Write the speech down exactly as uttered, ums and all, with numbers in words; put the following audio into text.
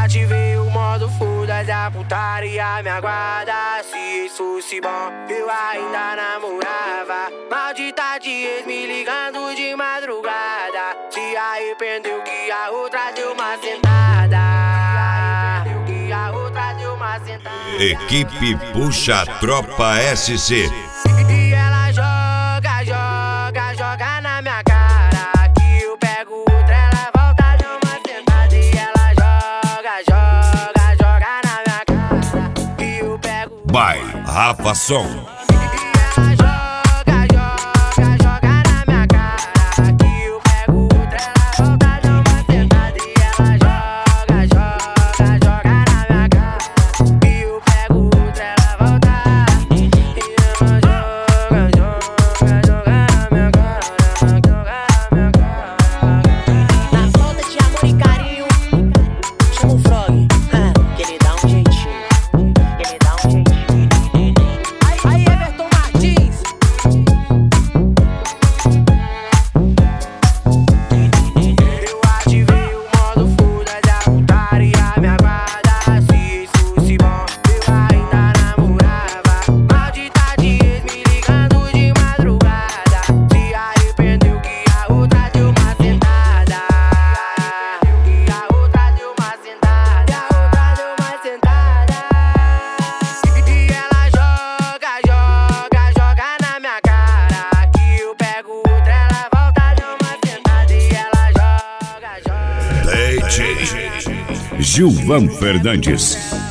ativei o modo foda-se, a putaria me aguarda. Se isso fosse bom, eu ainda namorava. Maldita de ex me ligando de madrugada. Se arrependeu que a outra deu uma sentada. Se arrependeu que a outra deu uma sentada. Equipe Puxa Tropa S C. E ela joga, joga, joga na minha cara. Que eu pego outra, ela volta, deu uma sentada. E ela joga, joga, joga na minha cara. Que eu pego. By Rafa Som. Gilvan Fernandes.